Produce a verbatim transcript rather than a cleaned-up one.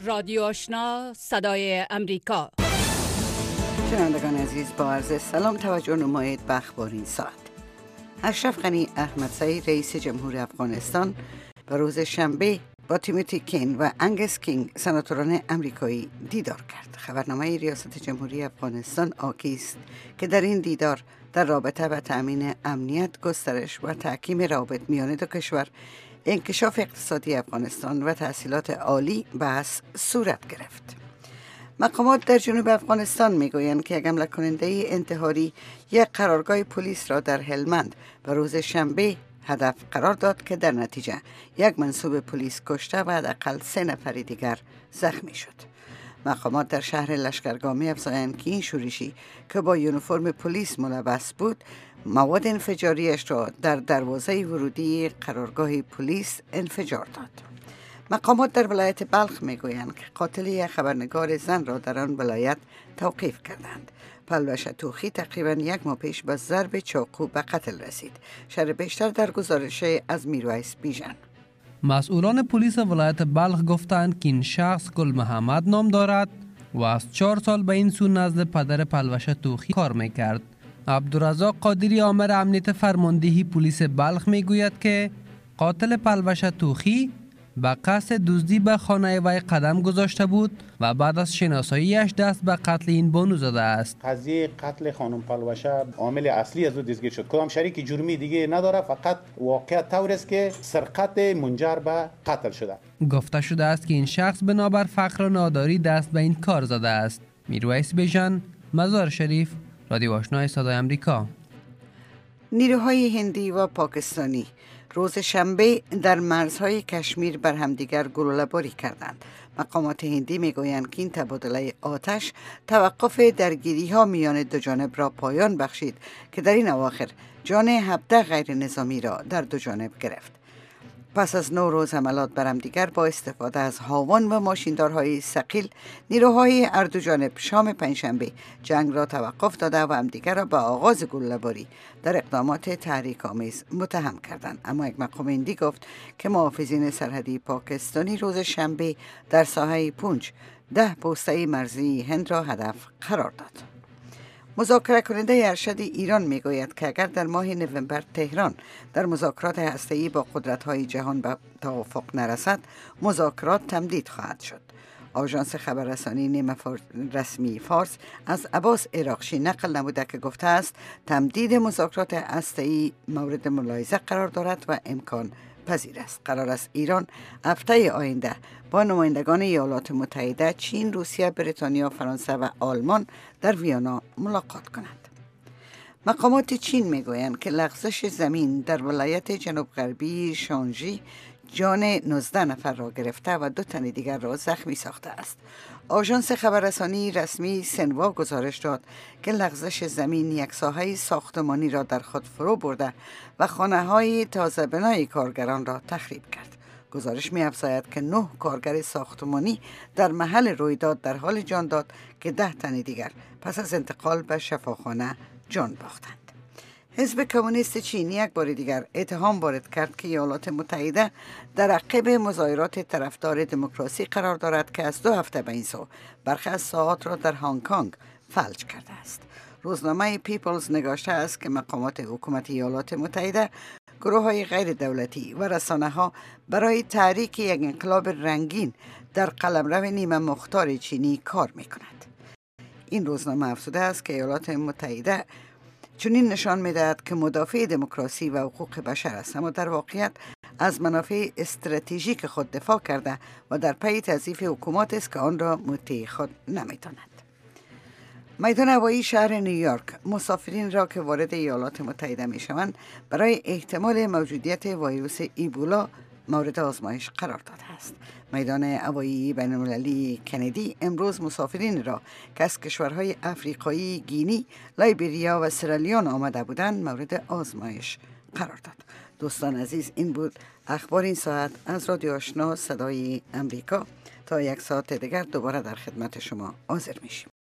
رادیو آشنا صدای امریکا. شنوندگان عزیز، با عرض سلام توجه نمایید به اخبار این ساعت. اشرف غنی احمدزی رئیس جمهور افغانستان به روز شنبه با تیموتی کین و انگس کینگ سناتوران امریکایی دیدار کرد. خبرنامه ریاست جمهوری افغانستان آگاه است که در این دیدار در رابطه با تأمین امنیت، گسترش و تحکیم روابط میان دو کشور، انکشاف اقتصادی افغانستان و تحصیلات عالی بحث صورت گرفت. مقامات در جنوب افغانستان میگویند که یک حمله کننده انتحاری یک قرارگاه پلیس را در هلمند به روز شنبه هدف قرار داد که در نتیجه یک منصوب پلیس کشته و حداقل سه نفر دیگر زخمی شد. مقامات در شهر لشکرگاه می‌افزایند که این شورشی که با یونیفرم پلیس ملبس بود، مواد انفجاریش را در دروازه ورودی قرارگاه پلیس انفجار داد. مقامات در ولایت بلخ میگویند که قاتل یک خبرنگار زن را در آن ولایت توقیف کردند. پلوش توخی تقریبا یک ماه پیش به ضرب چاقو به قتل رسید. شرح بیشتر در گزارش از میرویس بیژن. مسئولان پلیس ولایت بلخ گفتند که این شخص گل محمد نام دارد و از چهار سال به این سو نزد پدر پلوش توخی کار میکرد. عبدالرزاق قادری آمر امنیت فرماندهی پلیس بلخ میگوید که قاتل پلوش توخی به قصد دزدی به خانه وی قدم گذاشته بود و بعد از شناساییش دست به قتل این بانو زده است. قضیه قتل خانم پلوشه عامل اصلی از او دستگیر شد. کدام شریک جرمی دیگه نداره، فقط واقعیت طور است که سرقت منجر به قتل شده. گفته شده است که این شخص بنابر فقر و ناداری دست به این کار زده است. میرویس بیژن، مزار شریف، رادیو آشنا صدای امریکا. نیروهای هندی و پاکستانی روز شنبه در مرزهای کشمیر بر همدیگر گلوله‌باری کردند. مقامات هندی میگویند که این تبادله آتش توقف درگیری ها میان دو جانب را پایان بخشید که در این اواخر جان هفده غیر نظامی را در دو جانب گرفت. پس از نو روز حملات بر همدیگر با استفاده از هاون و ماشیندارهای ثقیل، نیروهای هر دو جانب شام پنجشنبه جنگ را توقف داده و همدیگر را به آغاز گلوله‌باری در اقدامات تحریک‌آمیز متهم کردند. اما یک مقام هندی گفت که محافظین سرحدی پاکستانی روز شنبه در ساحه پونچ ده پوسته مرزی هند را هدف قرار داد. مذاکره کننده ارشد ایران میگوید که اگر در ماه نوامبر تهران در مذاکرات هسته‌ای با قدرت‌های جهان به توافق نرسد، مذاکرات تمدید خواهد شد. آژانس خبررسانی نیمه رسمی فارس از عباس عراقچی نقل نموده که گفته است تمدید مذاکرات هسته‌ای مورد ملاحظه قرار دارد و امکان پذیر است. قرار است ایران هفته آینده با نمایندگان ایالات متحده، چین، روسیه، بریتانیا، فرانسه و آلمان در ویانا ملاقات کند. مقامات چین میگویند که لغزش زمین در ولایت جنوب غربی شانژی جان نوزده نفر را گرفته و دو تن دیگر را زخمی ساخته است. آژانس خبررسانی رسمی سنوا گزارش داد که لغزش زمین یک ساحه ساختمانی را در خود فرو برده و خانه‌های تازه بنای کارگران را تخریب کرد. گزارش می‌افزاید که نه کارگر ساختمانی در محل رویداد در حال جان داد که ده تن دیگر پس از انتقال به شفاخانه جان باختند. حزب کمونیست چین یک بار دیگر اتهام وارد کرد که ایالات متحده در عقب مظاهرات طرفدار دموکراسی قرار دارد که از دو هفته به این سو برخی از ساعات را در هنگ کنگ فلج کرده است. روزنامه پیپلز نگاشته است که مقامات حکومت ایالات متحده، گروه های غیر دولتی و رسانه ها برای تحریک یک انقلاب رنگین در قلمرو نیمه مختار چینی کار می کند. این روزنامه افزوده است که ایالات متحده چنین نشان می‌دهد که مدافع دموکراسی و حقوق بشر است، اما در واقعیت از منافع استراتژیک خود دفاع کرده و در پی تضعیف حکومات است که آن را مطیع خود نمی‌داند. میدان هوایی شهر نیویورک مسافرین را که وارد ایالات متحده می‌شوند برای احتمال موجودیت ویروس ایبولا مورد آزمایش قرار داده است. میدان هوایی بین‌المللی کندی امروز مسافرین را که از کشورهای افریقایی، گینی، لایبریا و سرالیون آمده بودند مورد آزمایش قرار داد. دوستان عزیز، این بود اخبار این ساعت از رادیو آشنا صدای امریکا. تا یک ساعت دیگر دوباره در خدمت شما حاضر میشیم.